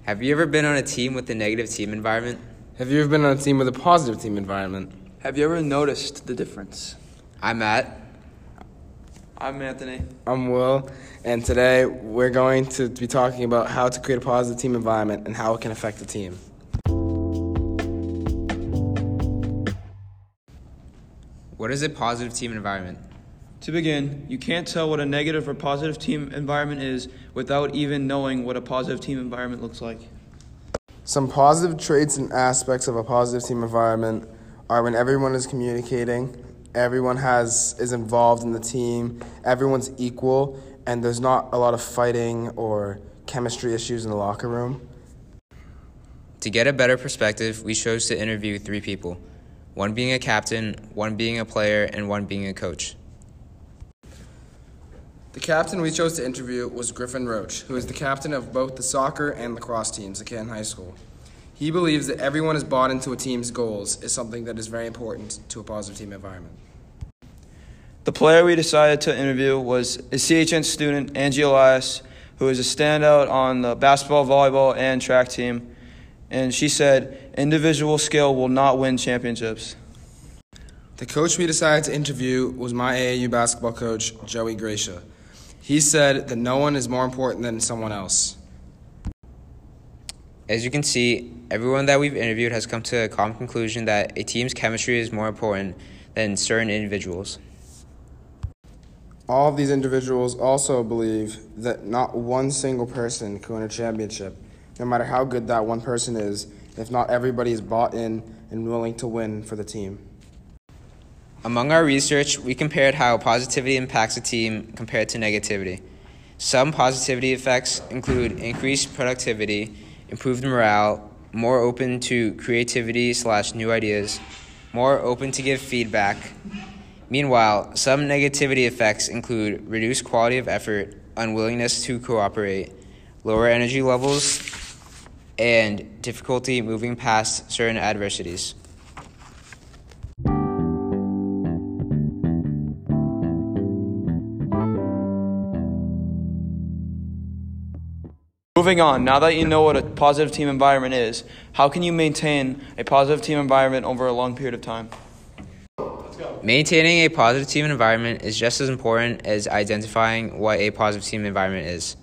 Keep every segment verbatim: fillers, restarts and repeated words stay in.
Have you ever been on a team with a negative team environment? Have you ever been on a team with a positive team environment? Have you ever noticed the difference? I'm Matt. I'm Anthony. I'm Will, and today we're going to be talking about how to create a positive team environment and how it can affect the team. What is a positive team environment? To begin, you can't tell what a negative or positive team environment is without even knowing what a positive team environment looks like. Some positive traits and aspects of a positive team environment are when everyone is communicating, everyone has is involved in the team, everyone's equal, and there's not a lot of fighting or chemistry issues in the locker room. To get a better perspective, we chose to interview three people, one being a captain, one being a player, and one being a coach. The captain we chose to interview was Griffin Roach, who is the captain of both the soccer and lacrosse teams at Canton High School. He believes that everyone is bought into a team's goals is something that is very important to a positive team environment. The player we decided to interview was a C H N student, Angie Elias, who is a standout on the basketball, volleyball, and track team. And she said, individual skill will not win championships. The coach we decided to interview was my A A U basketball coach, Joey Gracia. He said that no one is more important than someone else. As you can see, everyone that we've interviewed has come to a common conclusion that a team's chemistry is more important than certain individuals. All of these individuals also believe that not one single person can win a championship, no matter how good that one person is, if not everybody is bought in and willing to win for the team. Among our research, we compared how positivity impacts a team compared to negativity. Some positivity effects include increased productivity, improved morale, more open to creativity slash new ideas, more open to give feedback. Meanwhile, some negativity effects include reduced quality of effort, unwillingness to cooperate, lower energy levels, and difficulty moving past certain adversities. Moving on, now that you know what a positive team environment is, how can you maintain a positive team environment over a long period of time? Maintaining a positive team environment is just as important as identifying what a positive team environment is.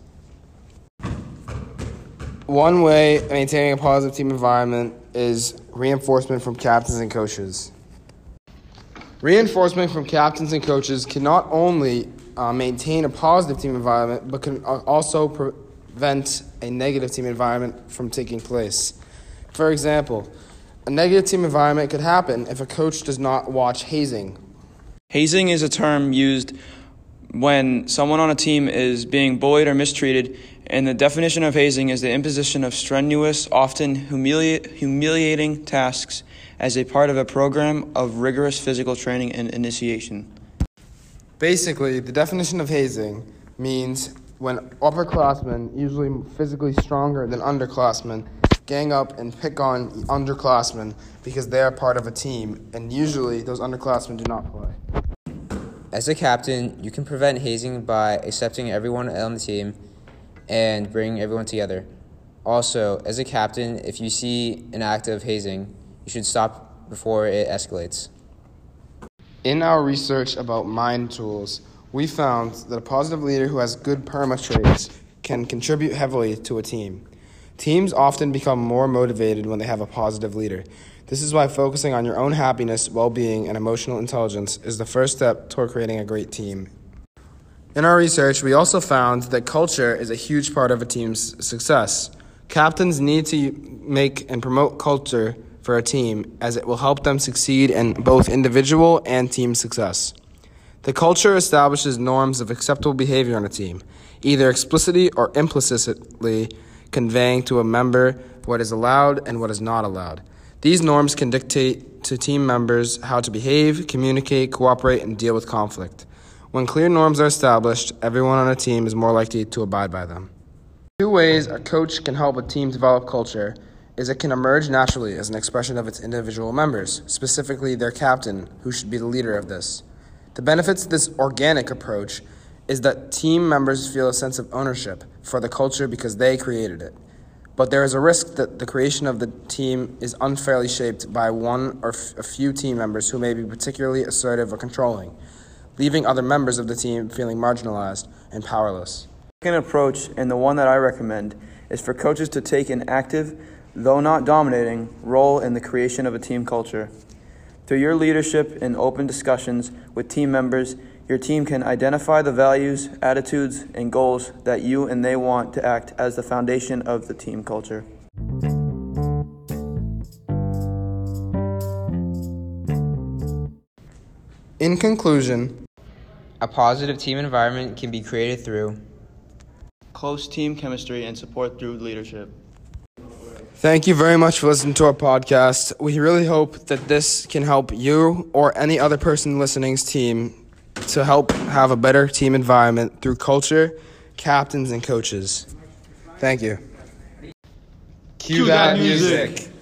One way maintaining a positive team environment is reinforcement from captains and coaches. Reinforcement from captains and coaches can not only uh, maintain a positive team environment, but can also prevent a negative team environment from taking place. For example, a negative team environment could happen if a coach does not watch hazing. Hazing is a term used when someone on a team is being bullied or mistreated, and the definition of hazing is the imposition of strenuous, often humili- humiliating tasks as a part of a program of rigorous physical training and initiation. Basically, the definition of hazing means when upperclassmen, usually physically stronger than underclassmen, gang up and pick on underclassmen because they are part of a team, and usually those underclassmen do not play. As a captain, you can prevent hazing by accepting everyone on the team and bringing everyone together. Also, as a captain, if you see an act of hazing, you should stop before it escalates. In our research about mind tools, we found that a positive leader who has good PERMA traits can contribute heavily to a team. Teams often become more motivated when they have a positive leader. This is why focusing on your own happiness, well-being, and emotional intelligence is the first step toward creating a great team. In our research, we also found that culture is a huge part of a team's success. Captains need to make and promote culture for a team, as it will help them succeed in both individual and team success. The culture establishes norms of acceptable behavior on a team, either explicitly or implicitly conveying to a member what is allowed and what is not allowed. These norms can dictate to team members how to behave, communicate, cooperate, and deal with conflict. When clear norms are established, everyone on a team is more likely to abide by them. Two ways a coach can help a team develop culture is it can emerge naturally as an expression of its individual members, specifically their captain, who should be the leader of this. The benefits of this organic approach is that team members feel a sense of ownership for the culture because they created it. but there is a risk that the creation of the team is unfairly shaped by one or f- a few team members who may be particularly assertive or controlling, leaving other members of the team feeling marginalized and powerless. The second approach, and the one that I recommend, is for coaches to take an active, though not dominating, role in the creation of a team culture. Through your leadership and open discussions with team members, your team can identify the values, attitudes, and goals that you and they want to act as the foundation of the team culture. In conclusion, A positive team environment can be created through Close team chemistry and support through leadership. thank you very much for listening to our podcast. We really hope that this can help you or any other person listening's team to help have a better team environment through culture, captains, and coaches. Thank you. Cue that music.